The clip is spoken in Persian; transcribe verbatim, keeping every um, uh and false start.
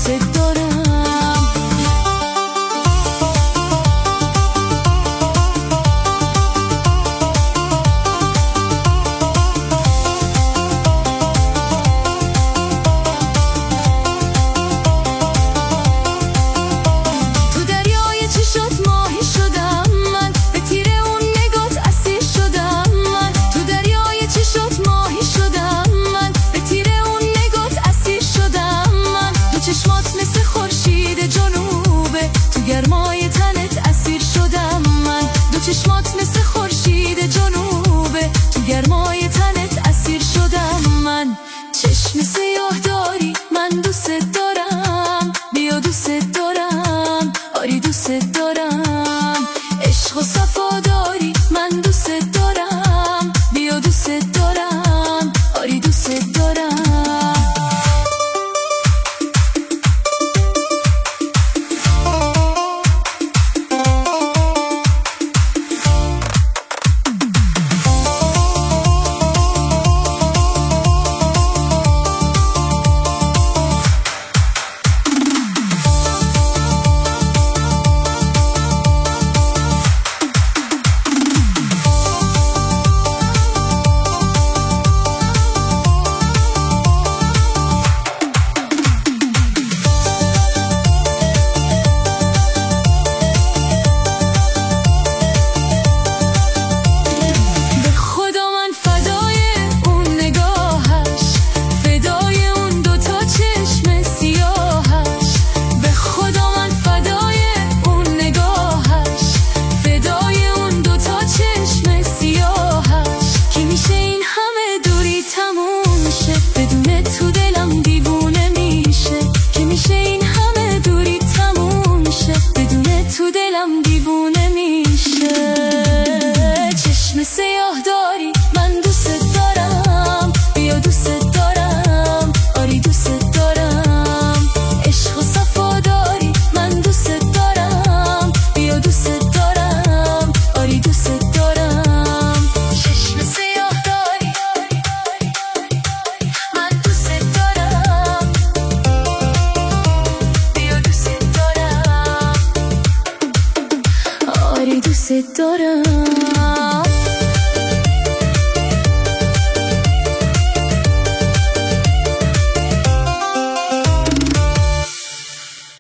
دوست دارم. گرمای تنت اسیر شدم من، دو چشمات مثل خورشید جنوبه، تو گرمای تنت اسیر شدم من. چشم سیاه داری من دوست دارم، بیا دوست دارم، آری دوست دارم. عشق و صفا داری من دوست دارم، بیا دوست دارم، آری دوست دارم. دیوونه میشه. چشم سیاه داری من دوست دارم، بیا دوست دارم، آری دوست دارم. عشق و صفا داری من دوست دارم، بیا دوست دارم، آری دوست دارم. چشم سیاه داری من دوست دارم، بیا دوست دارم، آری دوست دارم.